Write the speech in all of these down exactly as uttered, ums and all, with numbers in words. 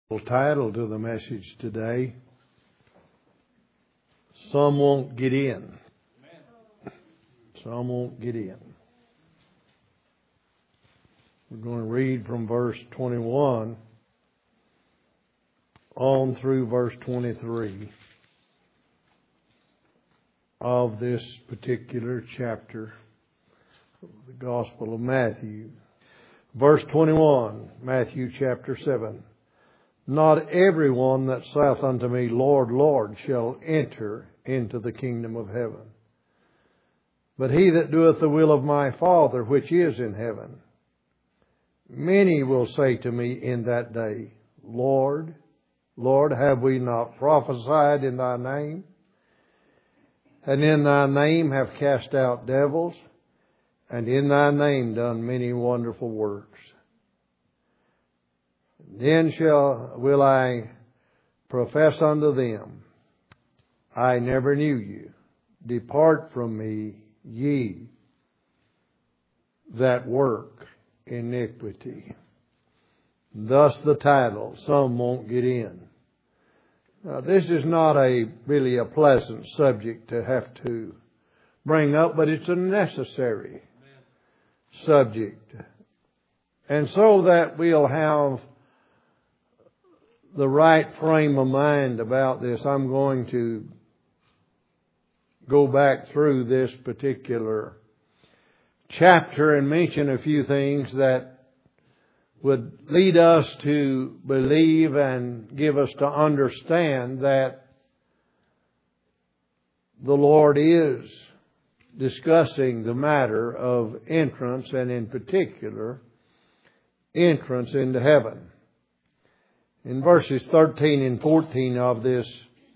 Title to the message today, Some Won't Get In. Some won't get in. We're going to read from verse twenty-one on through verse twenty-three of this particular chapter of the Gospel of Matthew. Verse twenty-one, Matthew chapter seven. Not everyone that saith unto me, Lord, Lord, shall enter into the kingdom of heaven, but he that doeth the will of my Father which is in heaven. Many will say to me in that day, Lord, Lord, have we not prophesied in thy name? And in thy name have cast out devils, and in thy name done many wonderful works. Then shall will I profess unto them, I never knew you. Depart from me, ye that work iniquity. Thus the title, Some Won't Get In. Now, this is not a really a pleasant subject to have to bring up, but it's a necessary subject. And so that we'll have the right frame of mind about this, I'm going to go back through this particular chapter and mention a few things that would lead us to believe and give us to understand that the Lord is discussing the matter of entrance, and in particular, entrance into heaven. In verses thirteen and fourteen of this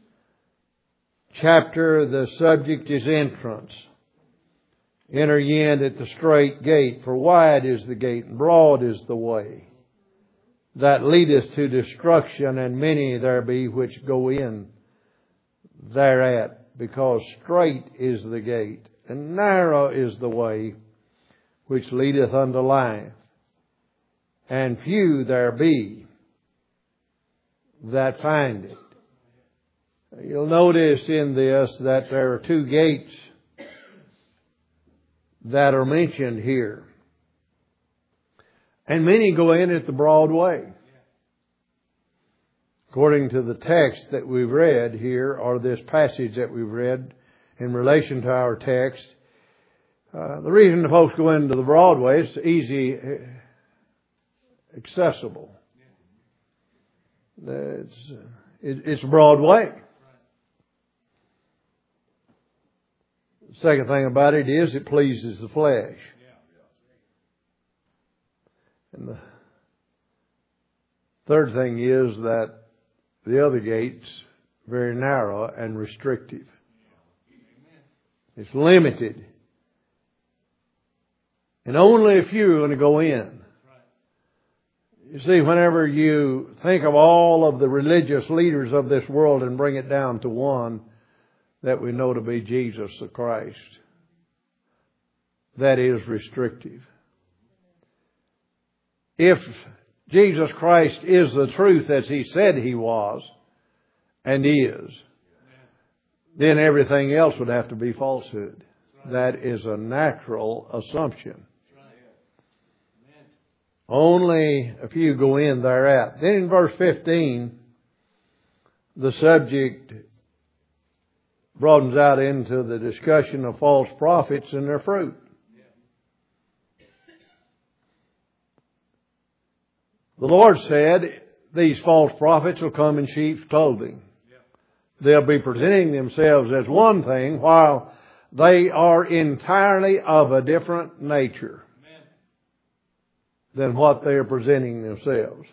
chapter, the subject is entrance. Enter ye in at the strait gate, for wide is the gate, and broad is the way that leadeth to destruction, and many there be which go in thereat, because strait is the gate, and narrow is the way which leadeth unto life, and few there be that find it. You'll notice in this that there are two gates that are mentioned here. And many go in at the broad way. According to the text that we've read here, or this passage that we've read in relation to our text, uh, the reason the folks go into the broad way is easy, accessible. It's, it's a broad way. The second thing about it is it pleases the flesh. And the third thing is that the other gate's very narrow and restrictive. It's limited. And only a few are going to go in. You see, whenever you think of all of the religious leaders of this world and bring it down to one that we know to be Jesus the Christ, that is restrictive. If Jesus Christ is the truth as He said He was and is, then everything else would have to be falsehood. That is a natural assumption. Only a few go in thereat. Then in verse fifteen, the subject broadens out into the discussion of false prophets and their fruit. The Lord said these false prophets will come in sheep's clothing. They'll be presenting themselves as one thing while they are entirely of a different nature than what they are presenting themselves.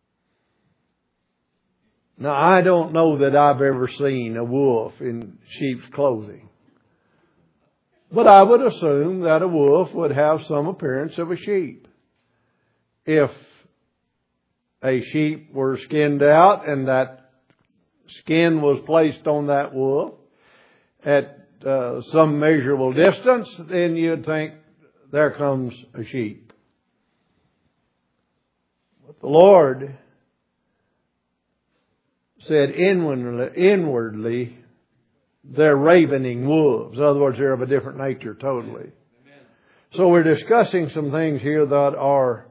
Now, I don't know that I've ever seen a wolf in sheep's clothing. But I would assume that a wolf would have some appearance of a sheep. If a sheep were skinned out and that skin was placed on that wolf at uh, some measurable distance, then you'd think, there comes a sheep. But the Lord said inwardly, inwardly they're ravening wolves. In other words, they're of a different nature totally. So we're discussing some things here that are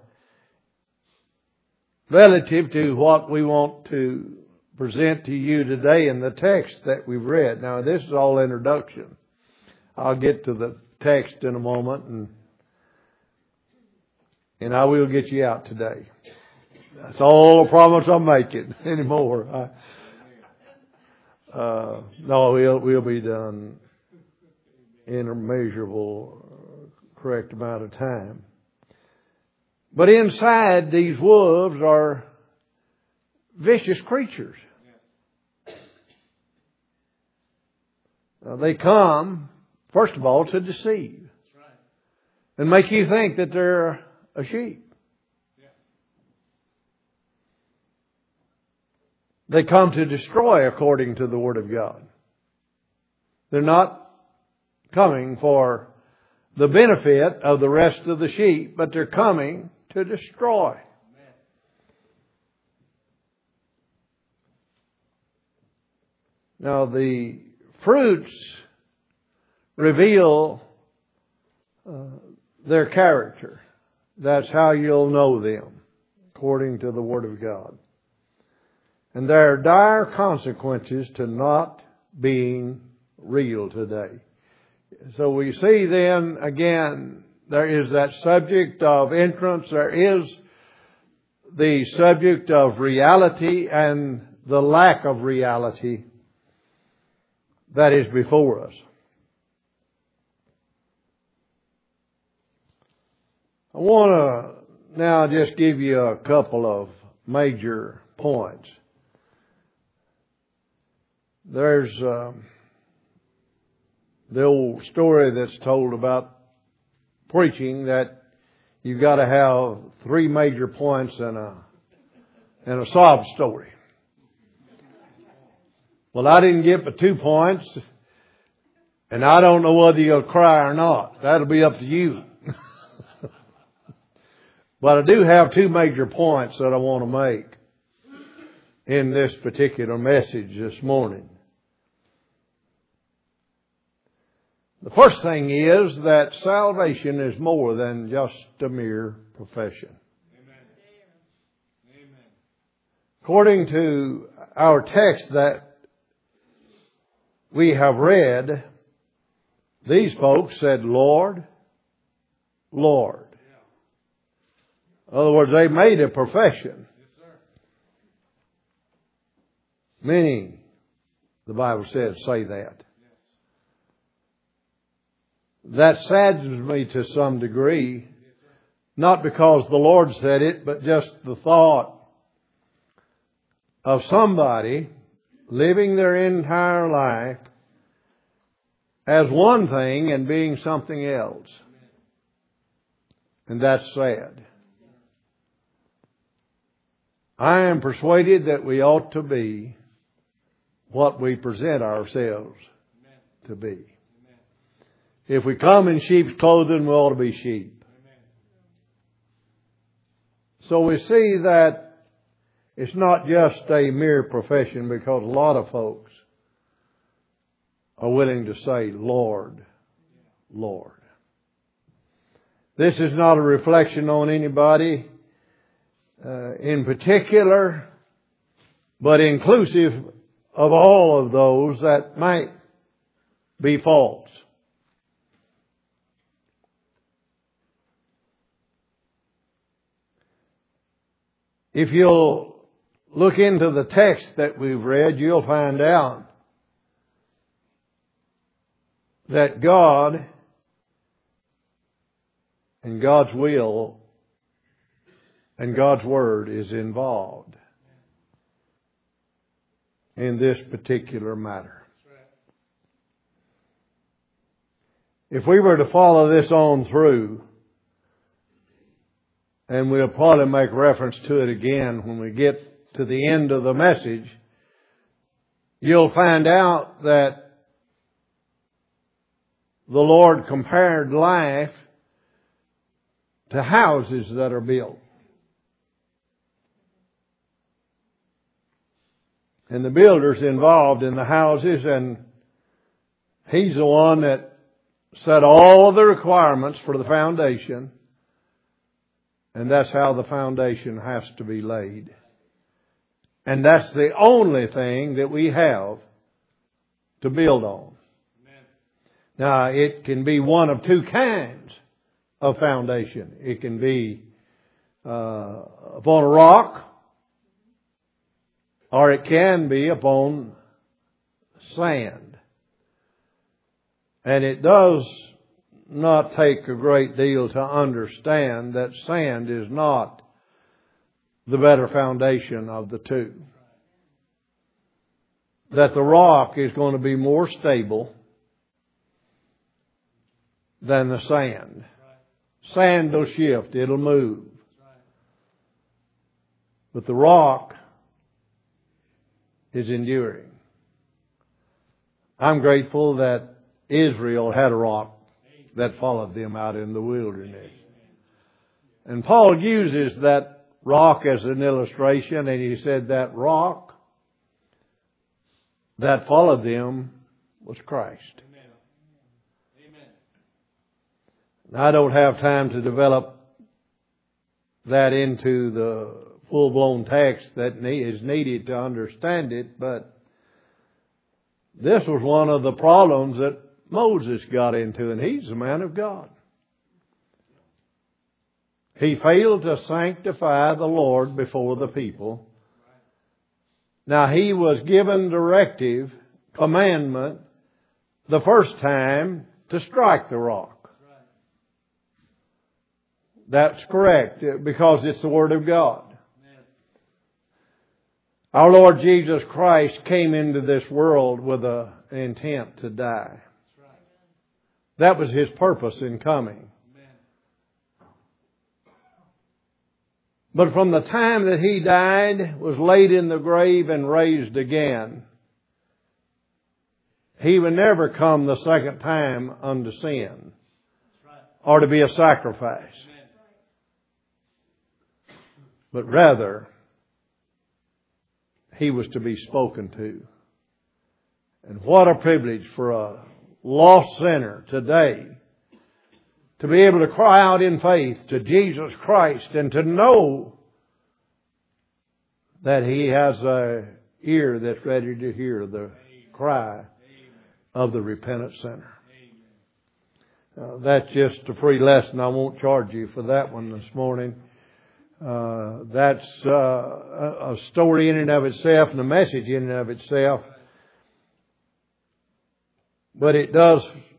relative to what we want to present to you today in the text that we've read. Now, this is all introduction. I'll get to the text in a moment, and and I will get you out today. That's all the promise I'm making anymore. I, uh, no, we'll we'll be done in a measurable, uh, correct amount of time. But inside, these wolves are vicious creatures. Now, they come, first of all, to deceive and make you think that they're a sheep. They come to destroy according to the Word of God. They're not coming for the benefit of the rest of the sheep, but they're coming to destroy. Now, the fruits reveal uh, their character. That's how you'll know them, according to the Word of God. And there are dire consequences to not being real today. So we see then, again, there is that subject of entrance. There is the subject of reality and the lack of reality that is before us. I want to now just give you a couple of major points. There's uh, the old story that's told about preaching that you've got to have three major points in a in a sob story. Well, I didn't get but two points, and I don't know whether you'll cry or not. That'll be up to you. But I do have two major points that I want to make in this particular message this morning. The first thing is that salvation is more than just a mere profession. Amen. Amen. According to our text that we have read, these folks said, Lord, Lord. In other words, they made a profession. Many, the Bible says, say that. That saddens me to some degree, not because the Lord said it, but just the thought of somebody living their entire life as one thing and being something else. And that's sad. I am persuaded that we ought to be what we present ourselves to be. If we come in sheep's clothing, we ought to be sheep. So we see that it's not just a mere profession, because a lot of folks are willing to say, Lord, Lord. This is not a reflection on anybody uh, in particular, but inclusive of all of those that might be false. If you'll look into the text that we've read, you'll find out that God and God's will and God's Word is involved in this particular matter. If we were to follow this on through, and we'll probably make reference to it again when we get to the end of the message, you'll find out that the Lord compared life to houses that are built. And the builder's involved in the houses, and he's the one that set all of the requirements for the foundation. And that's how the foundation has to be laid. And that's the only thing that we have to build on. Amen. Now, it can be one of two kinds of foundation. It can be uh, upon a rock, or it can be upon sand. And it does not take a great deal to understand that sand is not the better foundation of the two. That the rock is going to be more stable than the sand. Sand will shift, it'll move. But the rock is enduring. I'm grateful that Israel had a rock that followed them out in the wilderness. And Paul uses that rock as an illustration, and he said that rock that followed them was Christ. Amen. I don't have time to develop that into the full-blown text that is needed to understand it, but this was one of the problems that Moses got into, and he's a man of God. He failed to sanctify the Lord before the people. Now, he was given directive, commandment, the first time to strike the rock. That's correct, because it's the Word of God. Our Lord Jesus Christ came into this world with an intent to die. That was His purpose in coming. But from the time that He died, was laid in the grave and raised again, He would never come the second time unto sin or to be a sacrifice. But rather, He was to be spoken to. And what a privilege for a lost sinner today to be able to cry out in faith to Jesus Christ and to know that He has an ear that's ready to hear the cry of the repentant sinner. Uh, that's just a free lesson. I won't charge you for that one this morning. Uh, that's uh, a story in and of itself and a message in and of itself. But it does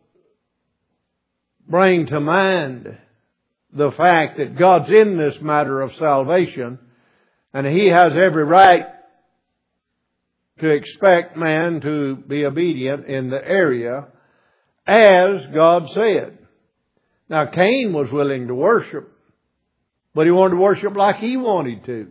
bring to mind the fact that God's in this matter of salvation, and He has every right to expect man to be obedient in the area as God said. Now, Cain was willing to worship, but he wanted to worship like he wanted to.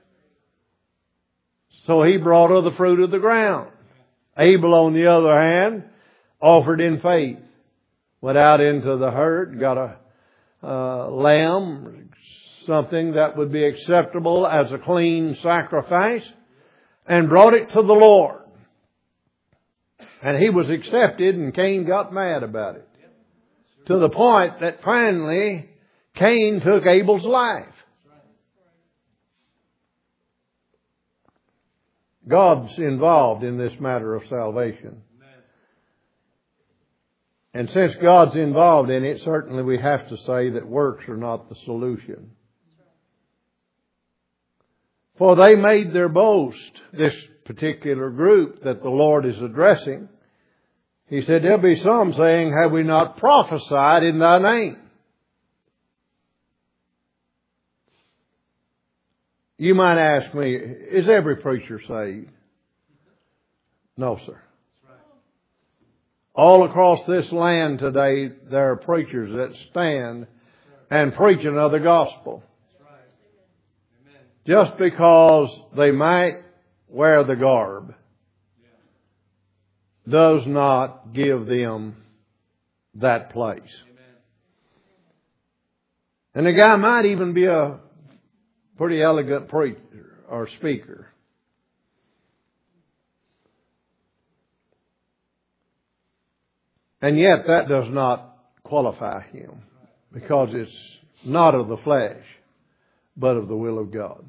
So he brought of the fruit of the ground. Abel, on the other hand, offered in faith. Went out into the herd, got a uh, lamb, something that would be acceptable as a clean sacrifice, and brought it to the Lord. And he was accepted, and Cain got mad about it. To the point that finally Cain took Abel's life. God's involved in this matter of salvation. And since God's involved in it, certainly we have to say that works are not the solution. For they made their boast, this particular group that the Lord is addressing. He said, there'll be some saying, have we not prophesied in thy name? You might ask me, is every preacher saved? No, sir. All across this land today, there are preachers that stand and preach another gospel. Just because they might wear the garb does not give them that place. And the guy might even be a pretty elegant preacher or speaker. And yet that does not qualify him, because it's not of the flesh, but of the will of God.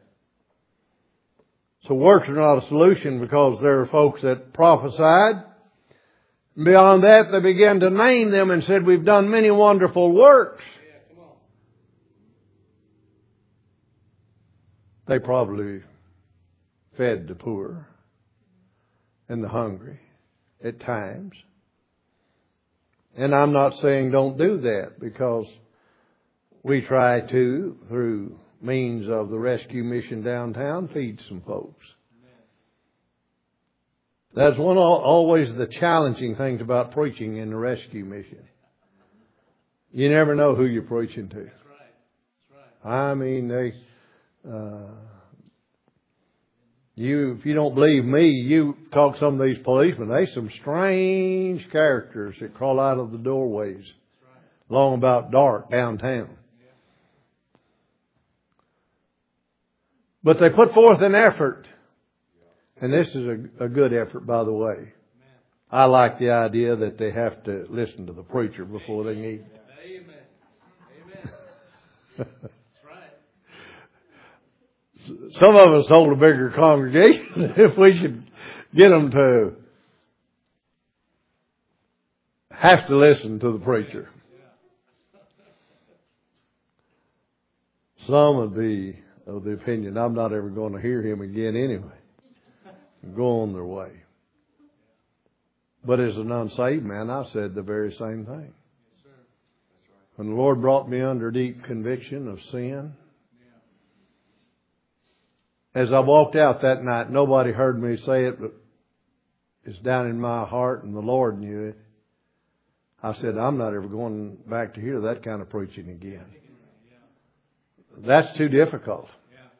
So works are not a solution, because there are folks that prophesied. Beyond that, they began to name them and said, we've done many wonderful works. They probably fed the poor and the hungry at times. And I'm not saying don't do that, because we try to, through means of the rescue mission downtown, feed some folks. That's one always the challenging things about preaching in the rescue mission. You never know who you're preaching to. That's right. That's right. I mean, they, uh, you, if you don't believe me, you talk to some of these policemen. They some strange characters that crawl out of the doorways, right, long about dark downtown. Yeah. But they put forth an effort. And this is a, a good effort, by the way. Amen. I like the idea that they have to listen to the preacher before they eat. Amen. Amen. That's right. Some of us hold a bigger congregation if we could get them to have to listen to the preacher. Some would be of the opinion, I'm not ever going to hear him again anyway. Go on their way. But as an unsaved man, I said the very same thing. Yes, sir. That's right. When the Lord brought me under deep conviction of sin, yeah, as I walked out that night, nobody heard me say it, but it's down in my heart, and the Lord knew it. I said, I'm not ever going back to hear that kind of preaching again. Yeah. That's too difficult.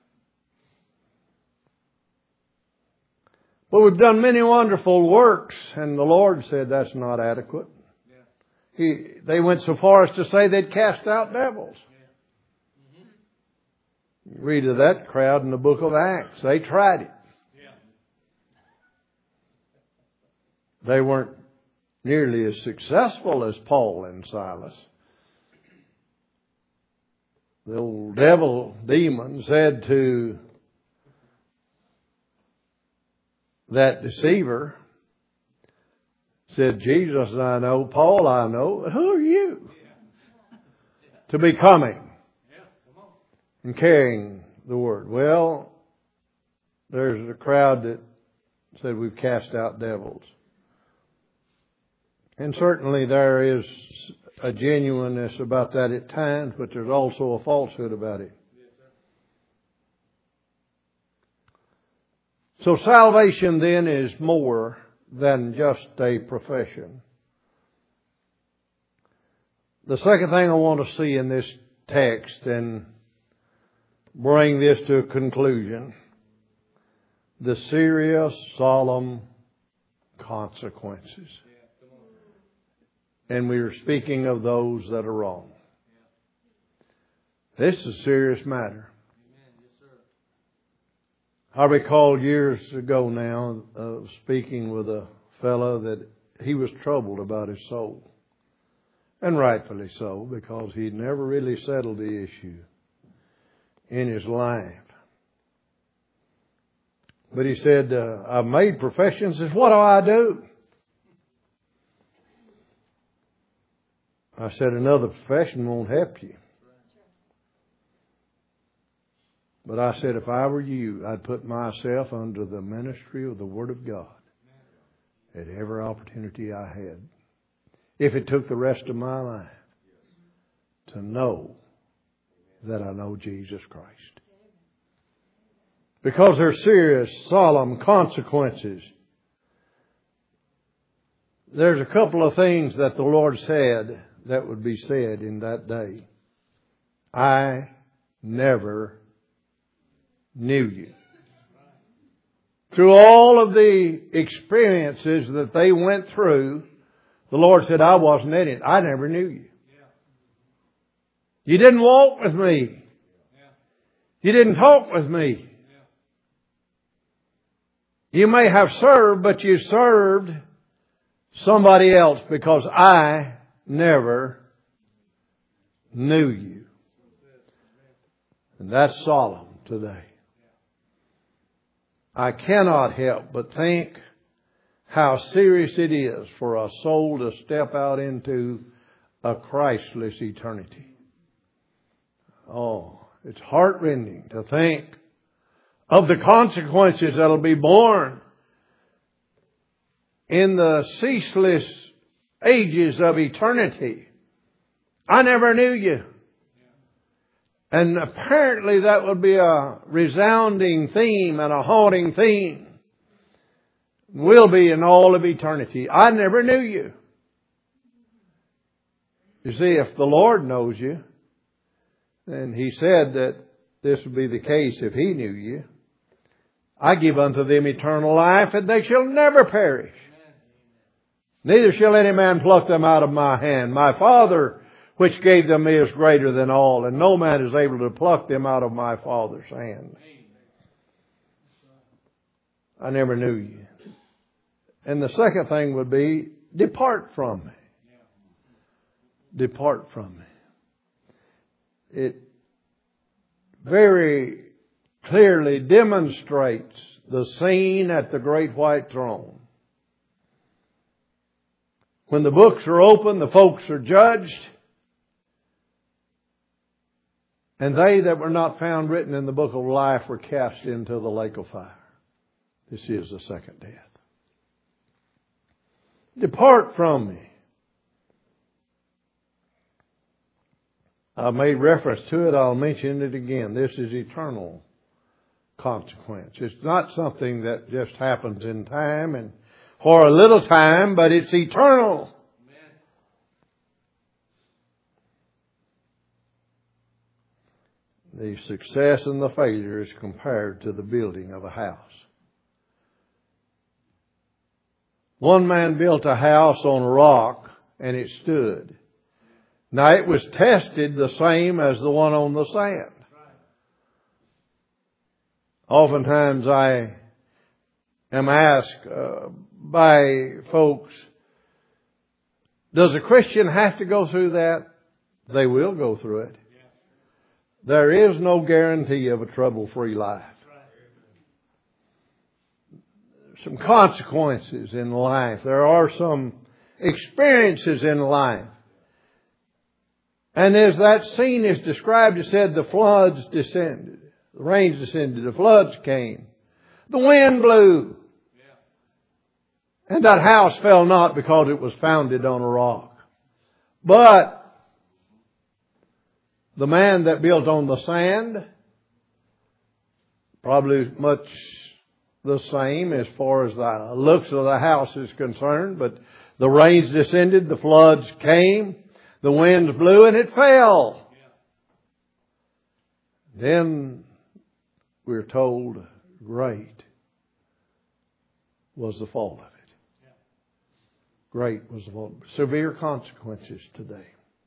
But we've done many wonderful works, and the Lord said that's not adequate. Yeah. He, they went so far as to say they'd cast out devils. Yeah. Mm-hmm. Read of that crowd in the book of Acts. They tried it. Yeah. They weren't nearly as successful as Paul and Silas. The old devil demon said to that deceiver, said, Jesus I know, Paul I know, who are you to be coming and carrying the word? Well, there's a crowd that said we've cast out devils. And certainly there is a genuineness about that at times, but there's also a falsehood about it. So salvation then is more than just a profession. The second thing I want to see in this text and bring this to a conclusion, the serious, solemn consequences. And we are speaking of those that are wrong. This is a serious matter. I recall years ago now uh, speaking with a fellow that he was troubled about his soul. And rightfully so, because he'd never really settled the issue in his life. But he said, uh, I've made professions. Says, what do I do? I said, another profession won't help you. But I said, if I were you, I'd put myself under the ministry of the Word of God at every opportunity I had. If it took the rest of my life to know that I know Jesus Christ. Because there are serious, solemn consequences. There's a couple of things that the Lord said that would be said in that day. I never knew you. Through all of the experiences that they went through, the Lord said, I wasn't in it. I never knew you. You didn't walk with me. You didn't talk with me. You may have served, but you served somebody else because I never knew you. And that's solemn today. I cannot help but think how serious it is for a soul to step out into a Christless eternity. Oh, it's heartrending to think of the consequences that'll be born in the ceaseless ages of eternity. I never knew you. And apparently that would be a resounding theme and a haunting theme. Will be in all of eternity. I never knew you. You see, if the Lord knows you, then He said that this would be the case if He knew you. I give unto them eternal life, and they shall never perish. Neither shall any man pluck them out of my hand. My Father, which gave them me, is greater than all, and no man is able to pluck them out of my Father's hand. I never knew you. And the second thing would be, depart from me. Depart from me. It very clearly demonstrates the scene at the great white throne. When the books are open, the folks are judged. And they that were not found written in the book of life were cast into the lake of fire. This is the second death. Depart from me. I made reference to it. I'll mention it again. This is eternal consequence. It's not something that just happens in time and for a little time, but it's eternal. The success and the failure is compared to the building of a house. One man built a house on a rock and it stood. Now it was tested the same as the one on the sand. Oftentimes I am asked uh, by folks, does a Christian have to go through that? They will go through it. There is no guarantee of a trouble-free life. Some consequences in life. There are some experiences in life. And as that scene is described, it said the floods descended. The rains descended. The floods came. The wind blew. And that house fell not because it was founded on a rock. But the man that built on the sand, probably much the same as far as the looks of the house is concerned, but the rains descended, the floods came, the winds blew, and it fell. Then we're told great was the fall of it. Great was the fall. Severe consequences today.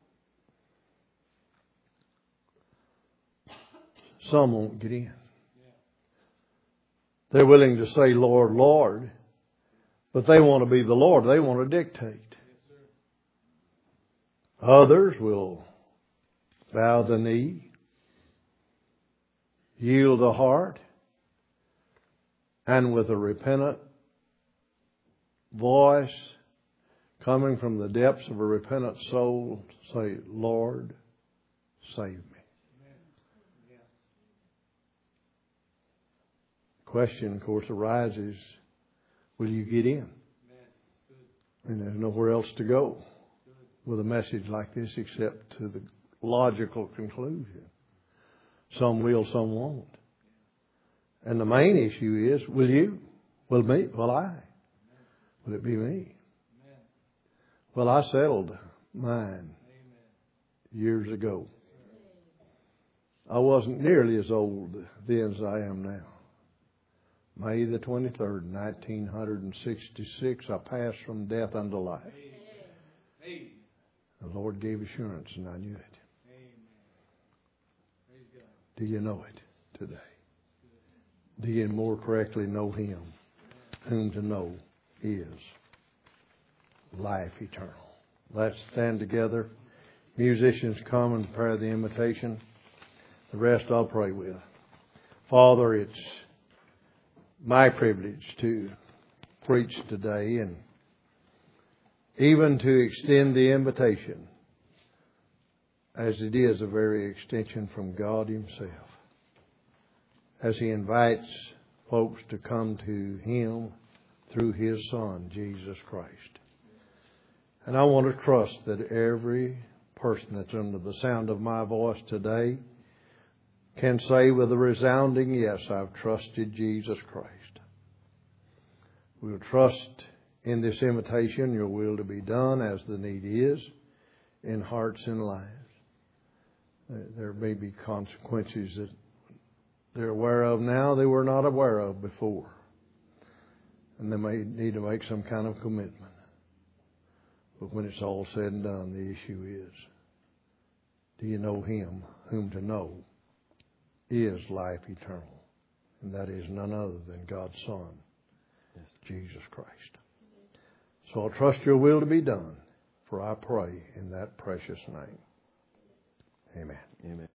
Some won't get in. They're willing to say, Lord, Lord, but they want to be the Lord. They want to dictate. Others will bow the knee, yield the heart, and with a repentant voice coming from the depths of a repentant soul, say, Lord, save me. Question, of course, arises, will you get in? And there's nowhere else to go with a message like this except to the logical conclusion. Some will, some won't. And the main issue is, will you? Will me? Will I? Will it be me? Well, I settled mine years ago. I wasn't nearly as old then as I am now. May the twenty-third, nineteen sixty-six, I passed from death unto life. The Lord gave assurance and I knew it. Do you know it today? Do you more correctly know Him? Whom to know is life eternal. Let's stand together. Musicians, come and prepare the invitation. The rest I'll pray with. Father, it's my privilege to preach today and even to extend the invitation, as it is a very extension from God Himself, as He invites folks to come to Him through His Son, Jesus Christ. And I want to trust that every person that's under the sound of my voice today can say with a resounding yes, I've trusted Jesus Christ. We'll trust in this invitation your will to be done as the need is in hearts and lives. There may be consequences that they're aware of now they were not aware of before. And they may need to make some kind of commitment. But when it's all said and done, the issue is, do you know Him whom to know is life eternal? And that is none other than God's Son, yes, Jesus Christ. So I'll trust your will to be done, for I pray in that precious name. Amen. Amen.